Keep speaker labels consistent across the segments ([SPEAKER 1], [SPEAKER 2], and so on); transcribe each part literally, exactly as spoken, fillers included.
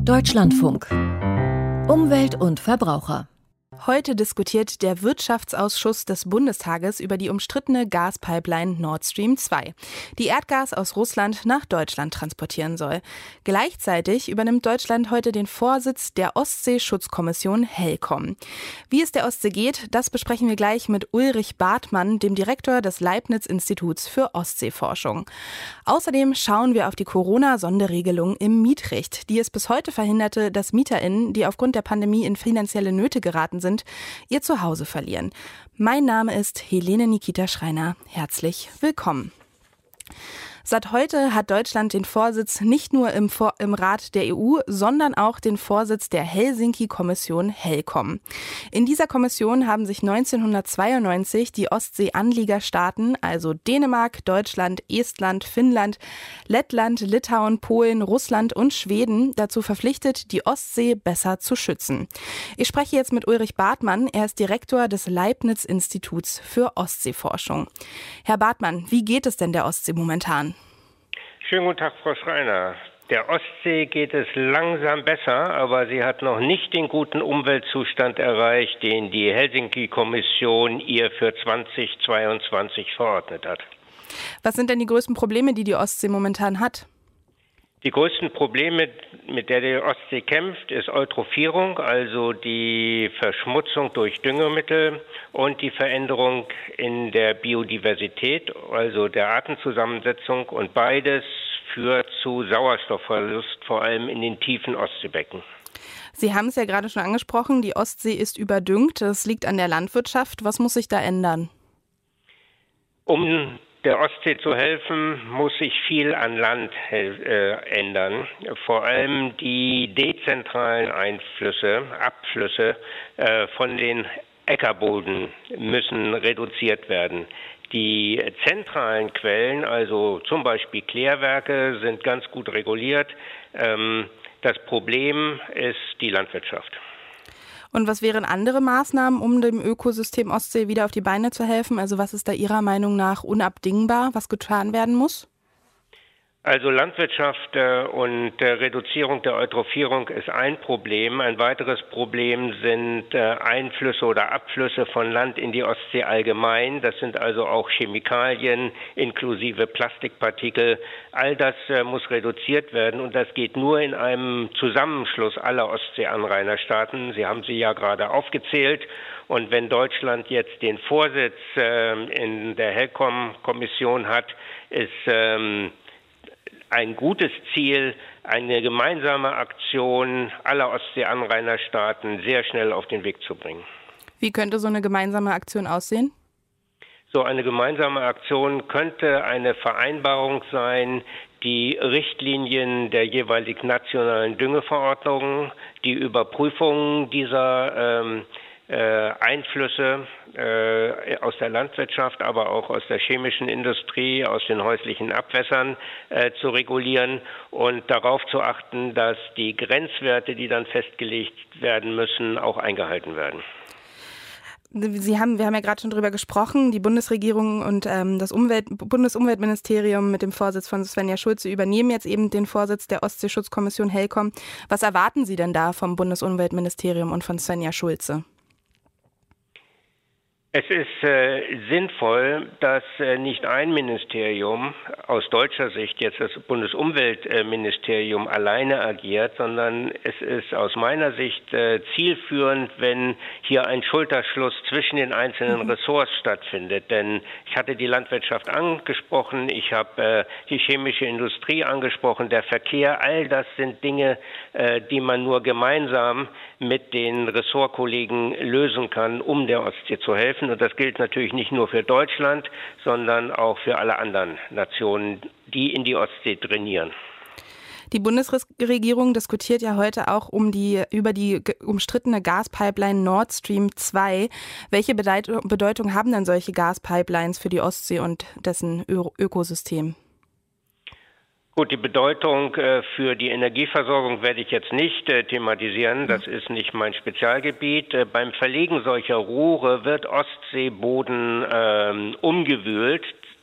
[SPEAKER 1] Deutschlandfunk. Umwelt und Verbraucher.
[SPEAKER 2] Heute diskutiert der Wirtschaftsausschuss des Bundestages über die umstrittene Gaspipeline Nord Stream zwei, die Erdgas aus Russland nach Deutschland transportieren soll. Gleichzeitig übernimmt Deutschland heute den Vorsitz der Ostsee-Schutzkommission HELCOM. Wie es der Ostsee geht, das besprechen wir gleich mit Ulrich Bartmann, dem Direktor des Leibniz-Instituts für Ostseeforschung. Außerdem schauen wir auf die Corona-Sonderregelung im Mietrecht, die es bis heute verhinderte, dass MieterInnen, die aufgrund der Pandemie in finanzielle Nöte geraten sind, ihr Zuhause verlieren. Mein Name ist Helene Nikita Schreiner. Herzlich willkommen. Seit heute hat Deutschland den Vorsitz nicht nur im, Vor- im Rat der E U, sondern auch den Vorsitz der Helsinki-Kommission HELCOM. In dieser Kommission haben sich neunzehnhundertzweiundneunzig die Ostsee-Anliegerstaaten, also Dänemark, Deutschland, Estland, Finnland, Lettland, Litauen, Polen, Russland und Schweden dazu verpflichtet, die Ostsee besser zu schützen. Ich spreche jetzt mit Ulrich Bartmann. Er ist Direktor des Leibniz-Instituts für Ostseeforschung. Herr Bartmann, wie geht es denn der Ostsee momentan?
[SPEAKER 3] Schönen guten Tag, Frau Schreiner. Der Ostsee geht es langsam besser, aber sie hat noch nicht den guten Umweltzustand erreicht, den die Helsinki-Kommission ihr für zweitausendzweiundzwanzig verordnet hat.
[SPEAKER 2] Was sind denn die größten Probleme, die die Ostsee momentan hat?
[SPEAKER 3] Die größten Probleme, mit der die Ostsee kämpft, ist Eutrophierung, also die Verschmutzung durch Düngemittel und die Veränderung in der Biodiversität, also der Artenzusammensetzung. Und beides führt zu Sauerstoffverlust, vor allem in den tiefen Ostseebecken.
[SPEAKER 2] Sie haben es ja gerade schon angesprochen, die Ostsee ist überdüngt. Das liegt an der Landwirtschaft. Was muss sich da ändern?
[SPEAKER 3] Um der Ostsee zu helfen, muss sich viel an Land äh, ändern. Vor allem die dezentralen Einflüsse, Abflüsse äh, von den Äckerboden müssen reduziert werden. Die zentralen Quellen, also zum Beispiel Klärwerke, sind ganz gut reguliert. Ähm, das Problem ist die Landwirtschaft.
[SPEAKER 2] Und was wären andere Maßnahmen, um dem Ökosystem Ostsee wieder auf die Beine zu helfen? Also was ist da Ihrer Meinung nach unabdingbar, was getan werden muss?
[SPEAKER 3] Also Landwirtschaft äh, und äh, Reduzierung der Eutrophierung ist ein Problem. Ein weiteres Problem sind äh, Einflüsse oder Abflüsse von Land in die Ostsee allgemein. Das sind also auch Chemikalien inklusive Plastikpartikel. All das äh, muss reduziert werden und das geht nur in einem Zusammenschluss aller Ostseeanrainerstaaten. Sie haben sie ja gerade aufgezählt. Und wenn Deutschland jetzt den Vorsitz äh, in der HELCOM-Kommission hat, ist ähm, ein gutes Ziel, eine gemeinsame Aktion aller Ostseeanrainerstaaten sehr schnell auf den Weg zu bringen.
[SPEAKER 2] Wie könnte so eine gemeinsame Aktion aussehen?
[SPEAKER 3] So eine gemeinsame Aktion könnte eine Vereinbarung sein, die Richtlinien der jeweilig nationalen Düngeverordnungen, die Überprüfung dieser ähm, Äh, Einflüsse äh, aus der Landwirtschaft, aber auch aus der chemischen Industrie, aus den häuslichen Abwässern äh, zu regulieren und darauf zu achten, dass die Grenzwerte, die dann festgelegt werden müssen, auch eingehalten werden.
[SPEAKER 2] Sie haben, wir haben ja gerade schon drüber gesprochen, die Bundesregierung und ähm, das Umwelt, Bundesumweltministerium mit dem Vorsitz von Svenja Schulze übernehmen jetzt eben den Vorsitz der Ostsee-Schutzkommission HELCOM. Was erwarten Sie denn da vom Bundesumweltministerium und von Svenja Schulze?
[SPEAKER 3] Es ist äh, sinnvoll, dass äh, nicht ein Ministerium aus deutscher Sicht jetzt das Bundesumweltministerium alleine agiert, sondern es ist aus meiner Sicht äh, zielführend, wenn hier ein Schulterschluss zwischen den einzelnen mhm. Ressorts stattfindet. Denn ich hatte die Landwirtschaft angesprochen, ich habe äh, die chemische Industrie angesprochen, der Verkehr, all das sind Dinge, äh, die man nur gemeinsam mit den Ressortkollegen lösen kann, um der Ostsee zu helfen. Und das gilt natürlich nicht nur für Deutschland, sondern auch für alle anderen Nationen, die in die Ostsee trainieren.
[SPEAKER 2] Die Bundesregierung diskutiert ja heute auch um die, über die umstrittene Gaspipeline Nord Stream zwei. Welche Bedeutung haben denn solche Gaspipelines für die Ostsee und dessen Ö- Ökosystem?
[SPEAKER 3] Gut, die Bedeutung äh, für die Energieversorgung werde ich jetzt nicht äh, thematisieren. Das ist nicht mein Spezialgebiet. Äh, beim Verlegen solcher Rohre wird Ostseeboden äh, umgewühlt.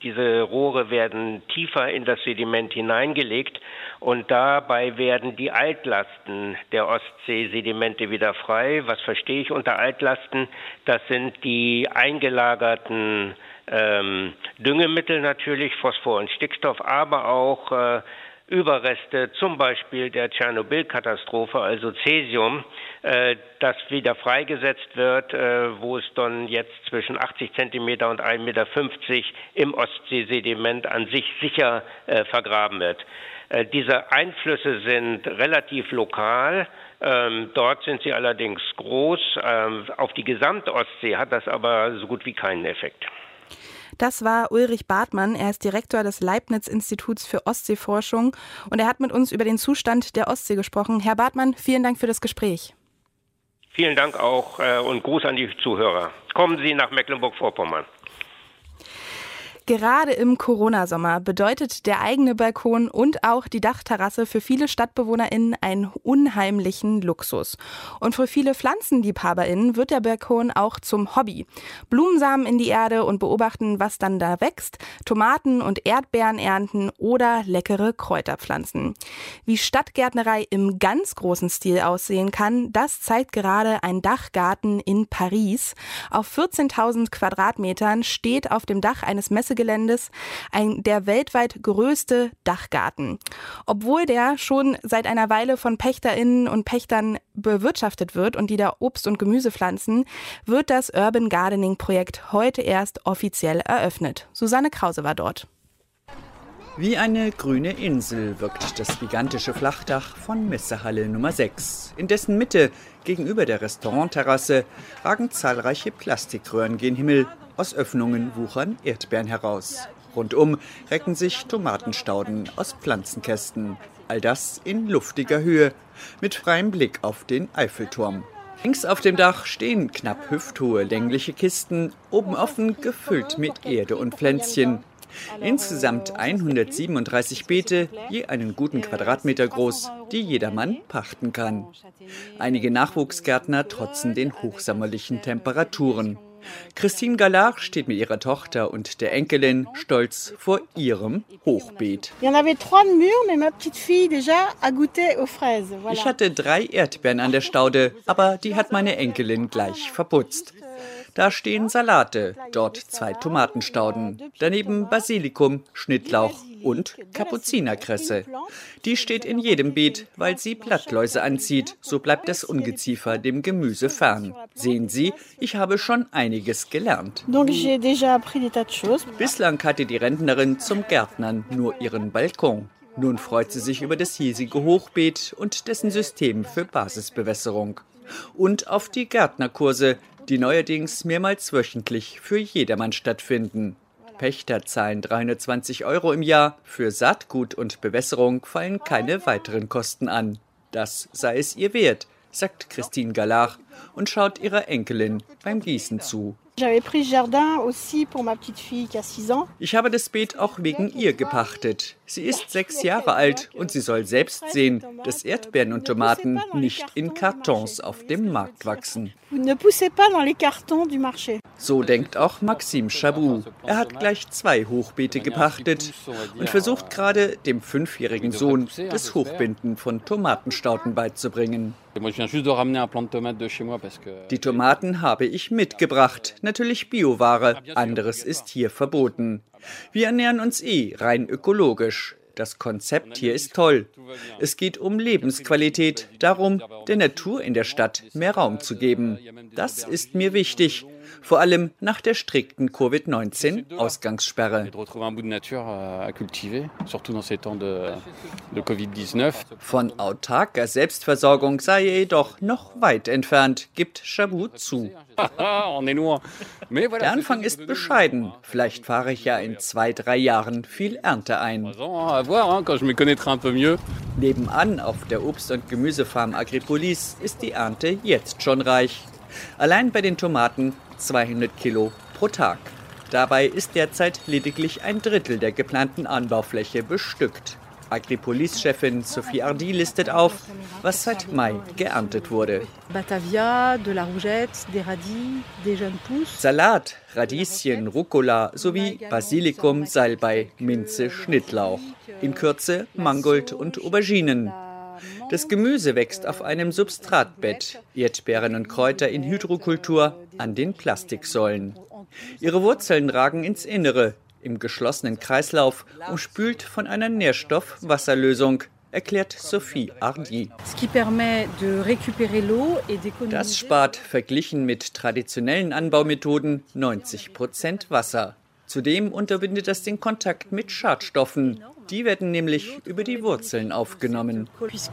[SPEAKER 3] Diese Rohre werden tiefer in das Sediment hineingelegt und dabei werden die Altlasten der Ostseesedimente wieder frei. Was verstehe ich unter Altlasten? Das sind die eingelagerten ähm, Düngemittel natürlich, Phosphor und Stickstoff, aber auch äh, Überreste, zum Beispiel der Tschernobyl-Katastrophe, also Cäsium, äh, das wieder freigesetzt wird, äh, wo es dann jetzt zwischen achtzig Zentimeter und ein Meter fünfzig im Ostseesediment an sich sicher äh, vergraben wird. Äh, diese Einflüsse sind relativ lokal. Ähm, dort sind sie allerdings groß. Ähm, auf die gesamte Ostsee hat das aber so gut wie keinen Effekt.
[SPEAKER 2] Das war Ulrich Bartmann. Er ist Direktor des Leibniz-Instituts für Ostseeforschung und er hat mit uns über den Zustand der Ostsee gesprochen. Herr Bartmann, vielen Dank für das Gespräch.
[SPEAKER 3] Vielen Dank auch äh, und Gruß an die Zuhörer. Kommen Sie nach Mecklenburg-Vorpommern.
[SPEAKER 2] Gerade im Corona-Sommer bedeutet der eigene Balkon und auch die Dachterrasse für viele StadtbewohnerInnen einen unheimlichen Luxus. Und für viele PflanzenliebhaberInnen wird der Balkon auch zum Hobby. Blumensamen in die Erde und beobachten, was dann da wächst, Tomaten und Erdbeeren ernten oder leckere Kräuterpflanzen. Wie Stadtgärtnerei im ganz großen Stil aussehen kann, das zeigt gerade ein Dachgarten in Paris. Auf vierzehntausend Quadratmetern steht auf dem Dach eines Messegeländes ein, der weltweit größte Dachgarten. Obwohl der schon seit einer Weile von PächterInnen und Pächtern bewirtschaftet wird und die da Obst und Gemüse pflanzen, wird das Urban Gardening-Projekt heute erst offiziell eröffnet. Susanne Krause war dort.
[SPEAKER 4] Wie eine grüne Insel wirkt das gigantische Flachdach von Messehalle Nummer sechs. In dessen Mitte, gegenüber der Restaurantterrasse, ragen zahlreiche Plastikröhren gen Himmel. Aus Öffnungen wuchern Erdbeeren heraus. Rundum recken sich Tomatenstauden aus Pflanzenkästen. All das in luftiger Höhe, mit freiem Blick auf den Eiffelturm. Links auf dem Dach stehen knapp hüfthohe längliche Kisten, oben offen gefüllt mit Erde und Pflänzchen. Insgesamt hundertsiebenunddreißig Beete, je einen guten Quadratmeter groß, die jedermann pachten kann. Einige Nachwuchsgärtner trotzen den hochsommerlichen Temperaturen. Christine Gallard steht mit ihrer Tochter und der Enkelin stolz vor ihrem Hochbeet. Ich hatte drei Erdbeeren an der Staude, aber die hat meine Enkelin gleich verputzt. Da stehen Salate, dort zwei Tomatenstauden, daneben Basilikum, Schnittlauch und Kapuzinerkresse. Die steht in jedem Beet, weil sie Blattläuse anzieht, so bleibt das Ungeziefer dem Gemüse fern. Sehen Sie, ich habe schon einiges gelernt. Bislang hatte die Rentnerin zum Gärtnern nur ihren Balkon. Nun freut sie sich über das hiesige Hochbeet und dessen System für Basisbewässerung. Und auf die Gärtnerkurse, die neuerdings mehrmals wöchentlich für jedermann stattfinden. Pächter zahlen dreihundertzwanzig Euro im Jahr, für Saatgut und Bewässerung fallen keine weiteren Kosten an. Das sei es ihr wert, sagt Christine Gallard und schaut ihrer Enkelin beim Gießen zu. Ich habe das Beet auch wegen ihr gepachtet. Sie ist sechs Jahre alt und sie soll selbst sehen, dass Erdbeeren und Tomaten nicht in Kartons auf dem Markt wachsen. So denkt auch Maxime Chabou. Er hat gleich zwei Hochbeete gepachtet und versucht gerade dem fünfjährigen Sohn das Hochbinden von Tomatenstauden beizubringen. Die Tomaten habe ich mitgebracht, natürlich Bioware, anderes ist hier verboten. Wir ernähren uns eh rein ökologisch. Das Konzept hier ist toll. Es geht um Lebensqualität, darum, der Natur in der Stadt mehr Raum zu geben. Das ist mir wichtig, vor allem nach der strikten Covid neunzehn Ausgangssperre. Von autarker Selbstversorgung sei er jedoch noch weit entfernt, gibt Chabou zu. Der Anfang ist bescheiden. Vielleicht fahre ich ja in zwei, drei Jahren viel Ernte ein. Nebenan auf der Obst- und Gemüsefarm Agripolis ist die Ernte jetzt schon reich. Allein bei den Tomaten zweihundert Kilo pro Tag. Dabei ist derzeit lediglich ein Drittel der geplanten Anbaufläche bestückt. Agripolis-Chefin Sophie Hardy listet auf, was seit Mai geerntet wurde.
[SPEAKER 5] Batavia, de la Rougette, des Radis, des jeunes pousses.
[SPEAKER 4] Salat, Radieschen, Rucola sowie Basilikum, Salbei, Minze, Schnittlauch. In Kürze Mangold und Auberginen. Das Gemüse wächst auf einem Substratbett, Erdbeeren und Kräuter in Hydrokultur an den Plastiksäulen. Ihre Wurzeln ragen ins Innere, im geschlossenen Kreislauf, umspült von einer Nährstoff-Wasserlösung, erklärt Sophie Hardy. Das spart verglichen mit traditionellen Anbaumethoden neunzig Prozent Wasser. Zudem unterbindet das den Kontakt mit Schadstoffen. Die werden nämlich über die Wurzeln aufgenommen.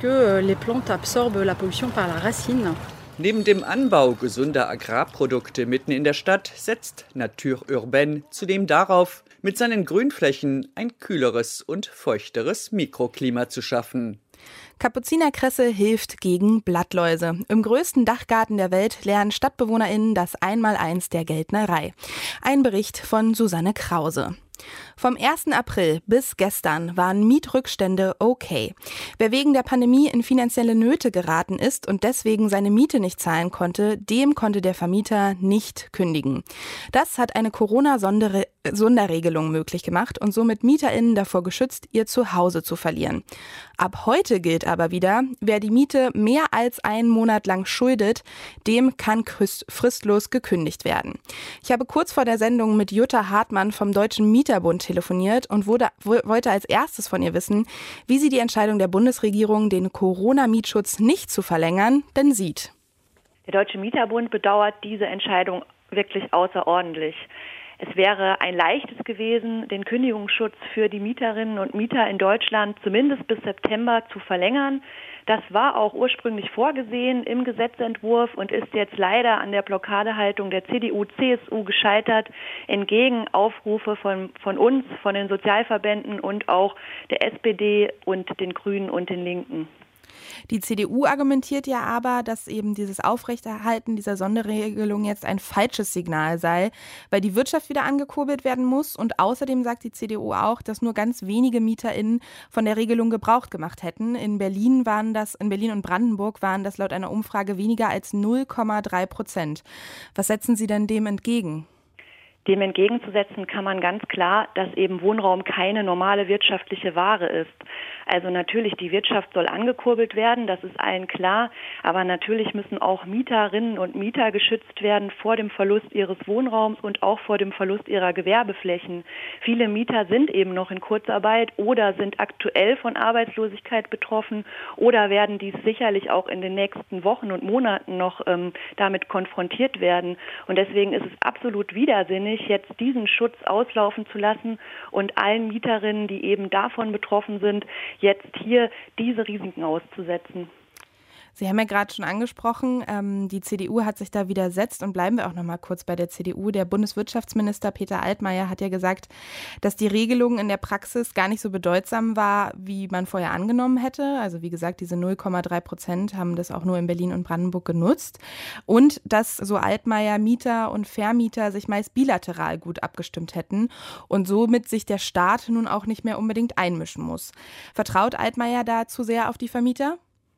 [SPEAKER 4] Neben dem Anbau gesunder Agrarprodukte mitten in der Stadt setzt Nature Urbaine zudem darauf, mit seinen Grünflächen ein kühleres und feuchteres Mikroklima zu schaffen.
[SPEAKER 2] Kapuzinerkresse hilft gegen Blattläuse. Im größten Dachgarten der Welt lernen StadtbewohnerInnen das Einmaleins der Gärtnerei. Ein Bericht von Susanne Krause. Vom ersten April bis gestern waren Mietrückstände okay. Wer wegen der Pandemie in finanzielle Nöte geraten ist und deswegen seine Miete nicht zahlen konnte, dem konnte der Vermieter nicht kündigen. Das hat eine Corona-Sonderregelung möglich gemacht und somit MieterInnen davor geschützt, ihr Zuhause zu verlieren. Ab heute gilt aber wieder, wer die Miete mehr als einen Monat lang schuldet, dem kann fristlos gekündigt werden. Ich habe kurz vor der Sendung mit Jutta Hartmann vom Deutschen Mieterbund telefoniert und wurde, wollte als erstes von ihr wissen, wie sie die Entscheidung der Bundesregierung, den Corona-Mietschutz nicht zu verlängern, denn sieht.
[SPEAKER 6] Der Deutsche Mieterbund bedauert diese Entscheidung wirklich außerordentlich. Es wäre ein leichtes gewesen, den Kündigungsschutz für die Mieterinnen und Mieter in Deutschland zumindest bis September zu verlängern. Das war auch ursprünglich vorgesehen im Gesetzentwurf und ist jetzt leider an der Blockadehaltung der C D U C S U gescheitert, entgegen Aufrufe von, von uns, von den Sozialverbänden und auch der S P D und den Grünen und den Linken.
[SPEAKER 2] Die C D U argumentiert ja aber, dass eben dieses Aufrechterhalten dieser Sonderregelung jetzt ein falsches Signal sei, weil die Wirtschaft wieder angekurbelt werden muss. Und außerdem sagt die C D U auch, dass nur ganz wenige MieterInnen von der Regelung Gebrauch gemacht hätten. In Berlin waren das, in Berlin und Brandenburg waren das laut einer Umfrage weniger als null Komma drei Prozent. Was setzen Sie denn dem entgegen?
[SPEAKER 6] Dem entgegenzusetzen kann man ganz klar, dass eben Wohnraum keine normale wirtschaftliche Ware ist. Also natürlich, die Wirtschaft soll angekurbelt werden, das ist allen klar, aber natürlich müssen auch Mieterinnen und Mieter geschützt werden vor dem Verlust ihres Wohnraums und auch vor dem Verlust ihrer Gewerbeflächen. Viele Mieter sind eben noch in Kurzarbeit oder sind aktuell von Arbeitslosigkeit betroffen oder werden dies sicherlich auch in den nächsten Wochen und Monaten noch ähm, damit konfrontiert werden. Und deswegen ist es absolut widersinnig, jetzt diesen Schutz auslaufen zu lassen und allen Mieterinnen, die eben davon betroffen sind, jetzt hier diese Risiken auszusetzen.
[SPEAKER 2] Sie haben ja gerade schon angesprochen, ähm, die C D U hat sich da widersetzt und bleiben wir auch noch mal kurz bei der C D U. Der Bundeswirtschaftsminister Peter Altmaier hat ja gesagt, dass die Regelung in der Praxis gar nicht so bedeutsam war, wie man vorher angenommen hätte. Also wie gesagt, diese null Komma drei Prozent haben das auch nur in Berlin und Brandenburg genutzt. Und dass so Altmaier Mieter und Vermieter sich meist bilateral gut abgestimmt hätten und somit sich der Staat nun auch nicht mehr unbedingt einmischen muss. Vertraut Altmaier da zu sehr auf die Vermieter?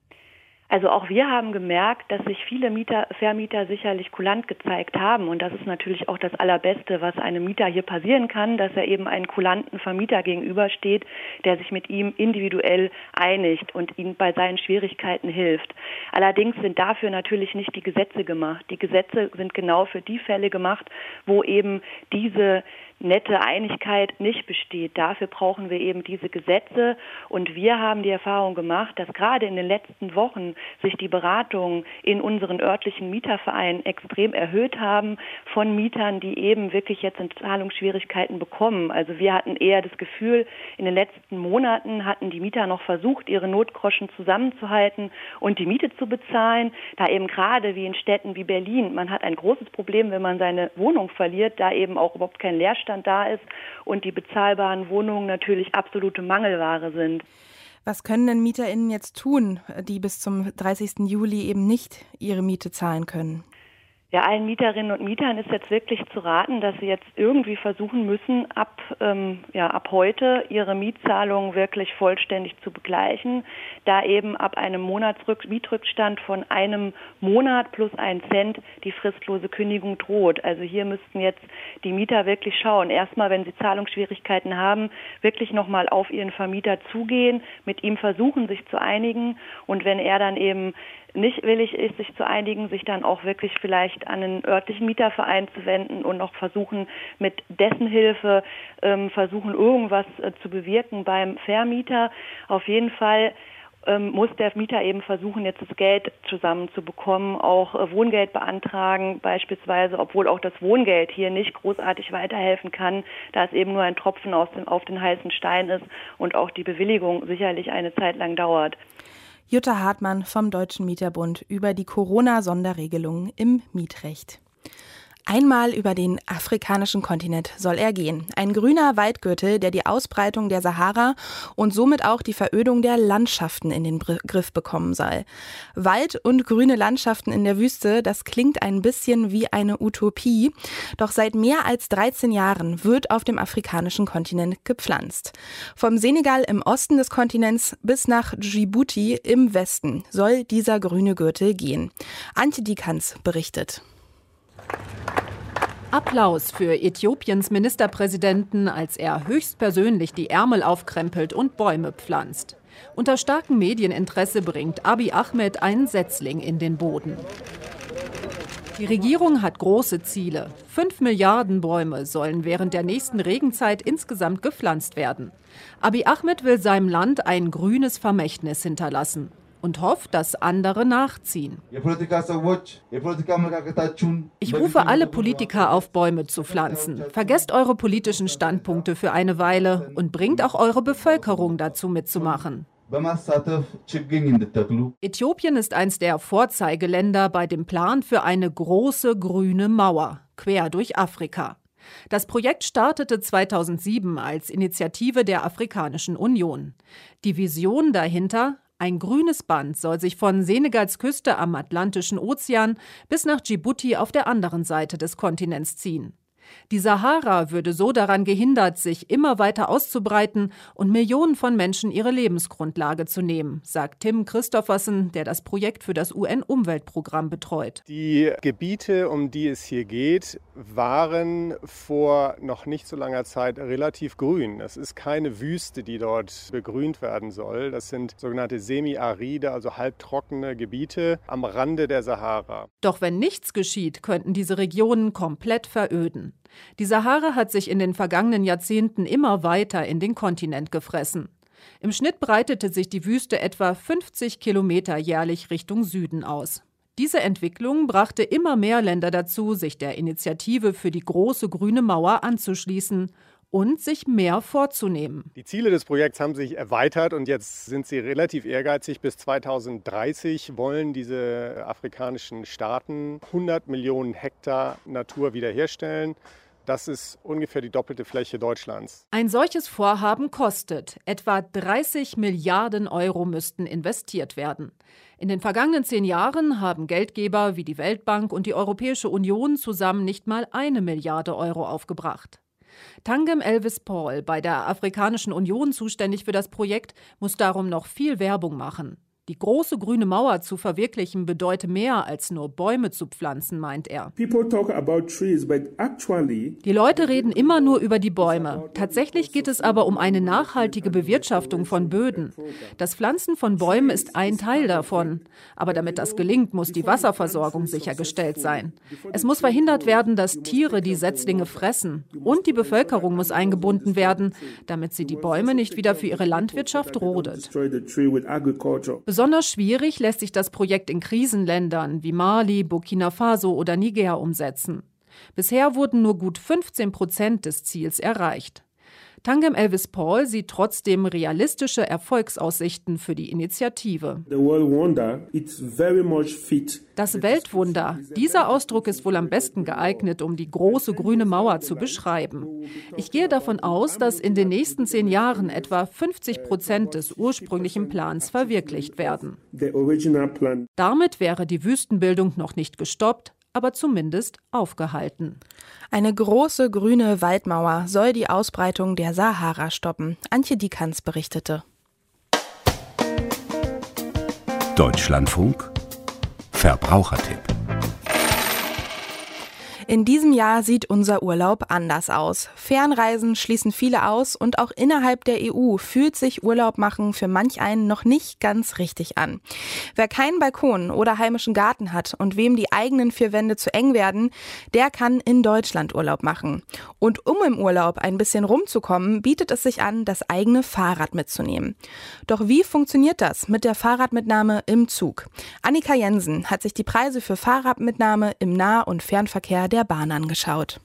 [SPEAKER 6] Also auch wir haben gemerkt, dass sich viele Mieter, Vermieter sicherlich kulant gezeigt haben. Und das ist natürlich auch das Allerbeste, was einem Mieter hier passieren kann, dass er eben einen kulanten Vermieter gegenübersteht, der sich mit ihm individuell einigt und ihm bei seinen Schwierigkeiten hilft. Allerdings sind dafür natürlich nicht die Gesetze gemacht. Die Gesetze sind genau für die Fälle gemacht, wo eben diese nette Einigkeit nicht besteht. Dafür brauchen wir eben diese Gesetze. Und wir haben die Erfahrung gemacht, dass gerade in den letzten Wochen sich die Beratungen in unseren örtlichen Mietervereinen extrem erhöht haben von Mietern, die eben wirklich jetzt in Zahlungsschwierigkeiten bekommen. Also wir hatten eher das Gefühl, in den letzten Monaten hatten die Mieter noch versucht, ihre Notgroschen zusammenzuhalten und die Miete zu bezahlen. Da eben gerade wie in Städten wie Berlin, man hat ein großes Problem, wenn man seine Wohnung verliert, da eben auch überhaupt kein Leerstand da ist und die bezahlbaren Wohnungen natürlich absolute Mangelware sind.
[SPEAKER 2] Was können denn MieterInnen jetzt tun, die bis zum dreißigsten Juli eben nicht ihre Miete zahlen können?
[SPEAKER 6] Ja, allen Mieterinnen und Mietern ist jetzt wirklich zu raten, dass sie jetzt irgendwie versuchen müssen, ab, ähm, ja, ab heute ihre Mietzahlungen wirklich vollständig zu begleichen, da eben ab einem Monatsrück- Mietrückstand von einem Monat plus ein Cent die fristlose Kündigung droht. Also hier müssten jetzt die Mieter wirklich schauen. Erstmal, wenn sie Zahlungsschwierigkeiten haben, wirklich nochmal auf ihren Vermieter zugehen, mit ihm versuchen, sich zu einigen, und wenn er dann eben nicht willig ist, sich zu einigen, sich dann auch wirklich vielleicht an einen örtlichen Mieterverein zu wenden und noch versuchen, mit dessen Hilfe ähm, versuchen, irgendwas äh, zu bewirken beim Vermieter. Auf jeden Fall ähm, muss der Mieter eben versuchen, jetzt das Geld zusammenzubekommen, auch äh, Wohngeld beantragen beispielsweise, obwohl auch das Wohngeld hier nicht großartig weiterhelfen kann, da es eben nur ein Tropfen aus dem, auf den heißen Stein ist und auch die Bewilligung sicherlich eine Zeit lang dauert.
[SPEAKER 2] Jutta Hartmann vom Deutschen Mieterbund über die Corona-Sonderregelungen im Mietrecht. Einmal über den afrikanischen Kontinent soll er gehen. Ein grüner Waldgürtel, der die Ausbreitung der Sahara und somit auch die Verödung der Landschaften in den Griff bekommen soll. Wald und grüne Landschaften in der Wüste, das klingt ein bisschen wie eine Utopie. Doch seit mehr als dreizehn Jahren wird auf dem afrikanischen Kontinent gepflanzt. Vom Senegal im Osten des Kontinents bis nach Djibouti im Westen soll dieser grüne Gürtel gehen. Antje Dikans berichtet.
[SPEAKER 7] Applaus für Äthiopiens Ministerpräsidenten, als er höchstpersönlich die Ärmel aufkrempelt und Bäume pflanzt. Unter starkem Medieninteresse bringt Abiy Ahmed einen Setzling in den Boden. Die Regierung hat große Ziele. Fünf Milliarden Bäume sollen während der nächsten Regenzeit insgesamt gepflanzt werden. Abiy Ahmed will seinem Land ein grünes Vermächtnis hinterlassen und hofft, dass andere nachziehen. Ich rufe alle Politiker auf, Bäume zu pflanzen. Vergesst eure politischen Standpunkte für eine Weile und bringt auch eure Bevölkerung dazu mitzumachen. Äthiopien ist eines der Vorzeigeländer bei dem Plan für eine große grüne Mauer, quer durch Afrika. Das Projekt startete zweitausendsieben als Initiative der Afrikanischen Union. Die Vision dahinter: ein grünes Band soll sich von Senegals Küste am Atlantischen Ozean bis nach Djibouti auf der anderen Seite des Kontinents ziehen. Die Sahara würde so daran gehindert, sich immer weiter auszubreiten und Millionen von Menschen ihre Lebensgrundlage zu nehmen, sagt Tim Christoffersen, der das Projekt für das U N-Umweltprogramm betreut.
[SPEAKER 8] Die Gebiete, um die es hier geht, waren vor noch nicht so langer Zeit relativ grün. Das ist keine Wüste, die dort begrünt werden soll. Das sind sogenannte semi-aride, also halbtrockene Gebiete am Rande der Sahara.
[SPEAKER 7] Doch wenn nichts geschieht, könnten diese Regionen komplett veröden. Die Sahara hat sich in den vergangenen Jahrzehnten immer weiter in den Kontinent gefressen. Im Schnitt breitete sich die Wüste etwa fünfzig Kilometer jährlich Richtung Süden aus. Diese Entwicklung brachte immer mehr Länder dazu, sich der Initiative für die große grüne Mauer anzuschließen und sich mehr vorzunehmen.
[SPEAKER 8] Die Ziele des Projekts haben sich erweitert und jetzt sind sie relativ ehrgeizig. Bis zweitausenddreißig wollen diese afrikanischen Staaten hundert Millionen Hektar Natur wiederherstellen. Das ist ungefähr die doppelte Fläche Deutschlands.
[SPEAKER 7] Ein solches Vorhaben kostet. Etwa dreißig Milliarden Euro müssten investiert werden. In den vergangenen zehn Jahren haben Geldgeber wie die Weltbank und die Europäische Union zusammen nicht mal eine Milliarde Euro aufgebracht. Tangem Elvis Paul, bei der Afrikanischen Union zuständig für das Projekt, muss darum noch viel Werbung machen. Die große grüne Mauer zu verwirklichen bedeutet mehr als nur Bäume zu pflanzen, meint er. Die Leute reden immer nur über die Bäume. Tatsächlich geht es aber um eine nachhaltige Bewirtschaftung von Böden. Das Pflanzen von Bäumen ist ein Teil davon. Aber damit das gelingt, muss die Wasserversorgung sichergestellt sein. Es muss verhindert werden, dass Tiere die Setzlinge fressen. Und die Bevölkerung muss eingebunden werden, damit sie die Bäume nicht wieder für ihre Landwirtschaft rodet. Besonders schwierig lässt sich das Projekt in Krisenländern wie Mali, Burkina Faso oder Niger umsetzen. Bisher wurden nur gut fünfzehn Prozent des Ziels erreicht. Tangem Elvis Paul sieht trotzdem realistische Erfolgsaussichten für die Initiative. Das Weltwunder, dieser Ausdruck ist wohl am besten geeignet, um die große grüne Mauer zu beschreiben. Ich gehe davon aus, dass in den nächsten zehn Jahren etwa fünfzig Prozent des ursprünglichen Plans verwirklicht werden. Damit wäre die Wüstenbildung noch nicht gestoppt, aber zumindest aufgehalten.
[SPEAKER 2] Eine große grüne Waldmauer soll die Ausbreitung der Sahara stoppen. Antje Diekanz berichtete.
[SPEAKER 9] Deutschlandfunk Verbrauchertipp.
[SPEAKER 2] In diesem Jahr sieht unser Urlaub anders aus. Fernreisen schließen viele aus und auch innerhalb der E U fühlt sich Urlaub machen für manch einen noch nicht ganz richtig an. Wer keinen Balkon oder heimischen Garten hat und wem die eigenen vier Wände zu eng werden, der kann in Deutschland Urlaub machen. Und um im Urlaub ein bisschen rumzukommen, bietet es sich an, das eigene Fahrrad mitzunehmen. Doch wie funktioniert das mit der Fahrradmitnahme im Zug? Annika Jensen hat sich die Preise für Fahrradmitnahme im Nah- und Fernverkehr der Bahn angeschaut.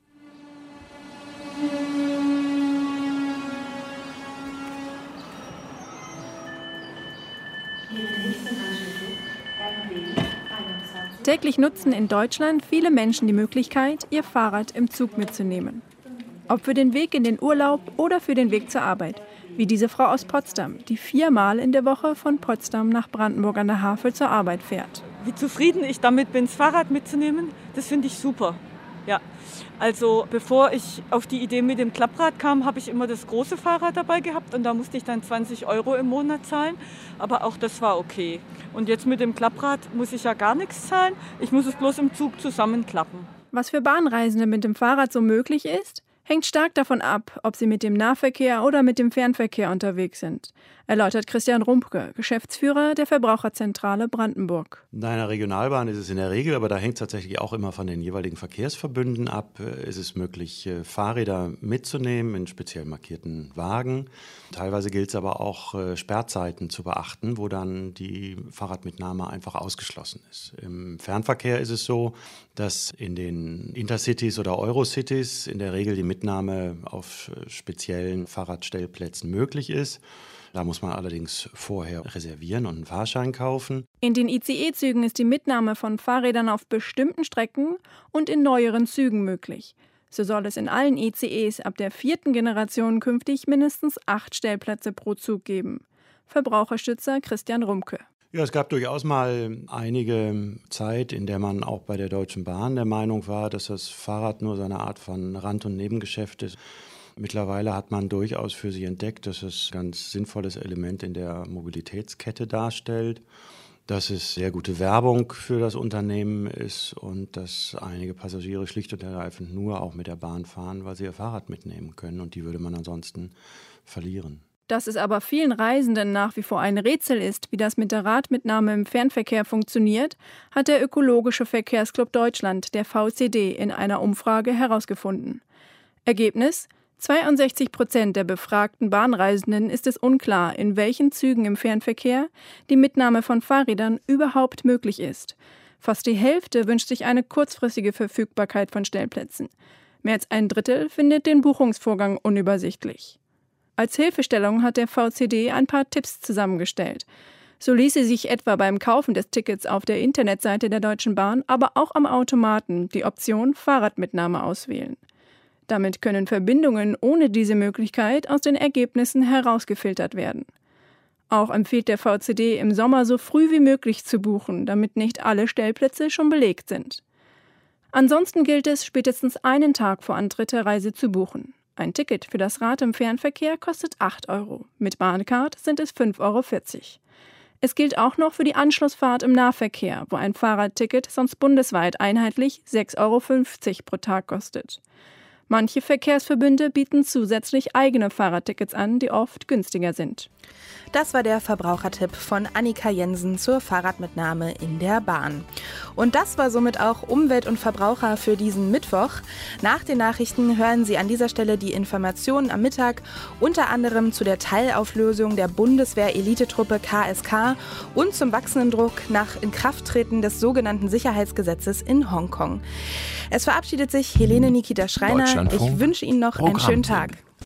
[SPEAKER 10] Täglich nutzen in Deutschland viele Menschen die Möglichkeit, ihr Fahrrad im Zug mitzunehmen. Ob für den Weg in den Urlaub oder für den Weg zur Arbeit, wie diese Frau aus Potsdam, die viermal in der Woche von Potsdam nach Brandenburg an der Havel zur Arbeit fährt.
[SPEAKER 11] Wie zufrieden ich damit bin, das Fahrrad mitzunehmen, das finde ich super. Ja, also bevor ich auf die Idee mit dem Klapprad kam, habe ich immer das große Fahrrad dabei gehabt und da musste ich dann zwanzig Euro im Monat zahlen, aber auch das war okay. Und jetzt mit dem Klapprad muss ich ja gar nichts zahlen, ich muss es bloß im Zug zusammenklappen.
[SPEAKER 10] Was für Bahnreisende mit dem Fahrrad so möglich ist, hängt stark davon ab, ob sie mit dem Nahverkehr oder mit dem Fernverkehr unterwegs sind, erläutert Christian Rumpke, Geschäftsführer der Verbraucherzentrale Brandenburg.
[SPEAKER 12] Bei einer Regionalbahn ist es in der Regel, aber da hängt es tatsächlich auch immer von den jeweiligen Verkehrsverbünden ab. Ist es möglich, Fahrräder mitzunehmen in speziell markierten Wagen. Teilweise gilt es aber auch, Sperrzeiten zu beachten, wo dann die Fahrradmitnahme einfach ausgeschlossen ist. Im Fernverkehr ist es so, dass in den Intercities oder Eurocities in der Regel die Mitnahme auf speziellen Fahrradstellplätzen möglich ist. Da muss man allerdings vorher reservieren und einen Fahrschein kaufen.
[SPEAKER 10] In den I C E-Zügen ist die Mitnahme von Fahrrädern auf bestimmten Strecken und in neueren Zügen möglich. So soll es in allen I C Es ab der vierten Generation künftig mindestens acht Stellplätze pro Zug geben. Verbraucherstützer Christian Rumpke.
[SPEAKER 12] Ja, es gab durchaus mal einige Zeit, in der man auch bei der Deutschen Bahn der Meinung war, dass das Fahrrad nur so eine Art von Rand- und Nebengeschäft ist. Mittlerweile hat man durchaus für sich entdeckt, dass es ein ganz sinnvolles Element in der Mobilitätskette darstellt, dass es sehr gute Werbung für das Unternehmen ist und dass einige Passagiere schlicht und ergreifend nur auch mit der Bahn fahren, weil sie ihr Fahrrad mitnehmen können und die würde man ansonsten verlieren.
[SPEAKER 10] Dass es aber vielen Reisenden nach wie vor ein Rätsel ist, wie das mit der Radmitnahme im Fernverkehr funktioniert, hat der Ökologische Verkehrsclub Deutschland, der V C D, in einer Umfrage herausgefunden. Ergebnis: zweiundsechzig Prozent der befragten Bahnreisenden ist es unklar, in welchen Zügen im Fernverkehr die Mitnahme von Fahrrädern überhaupt möglich ist. Fast die Hälfte wünscht sich eine kurzfristige Verfügbarkeit von Stellplätzen. Mehr als ein Drittel findet den Buchungsvorgang unübersichtlich. Als Hilfestellung hat der V C D ein paar Tipps zusammengestellt. So ließe sich etwa beim Kaufen des Tickets auf der Internetseite der Deutschen Bahn, aber auch am Automaten die Option Fahrradmitnahme auswählen. Damit können Verbindungen ohne diese Möglichkeit aus den Ergebnissen herausgefiltert werden. Auch empfiehlt der V C D, im Sommer so früh wie möglich zu buchen, damit nicht alle Stellplätze schon belegt sind. Ansonsten gilt es, spätestens einen Tag vor Antritt der Reise zu buchen. Ein Ticket für das Rad im Fernverkehr kostet acht Euro. Mit Bahncard sind es fünf Euro vierzig. Es gilt auch noch für die Anschlussfahrt im Nahverkehr, wo ein Fahrradticket sonst bundesweit einheitlich sechs Euro fünfzig pro Tag kostet. Manche Verkehrsverbünde bieten zusätzlich eigene Fahrradtickets an, die oft günstiger sind.
[SPEAKER 2] Das war der Verbrauchertipp von Annika Jensen zur Fahrradmitnahme in der Bahn. Und das war somit auch Umwelt und Verbraucher für diesen Mittwoch. Nach den Nachrichten hören Sie an dieser Stelle die Informationen am Mittag, unter anderem zu der Teilauflösung der Bundeswehr-Elitetruppe K S K und zum wachsenden Druck nach Inkrafttreten des sogenannten Sicherheitsgesetzes in Hongkong. Es verabschiedet sich Helene Nikita Schreiner. Ich wünsche Ihnen noch einen schönen Tag.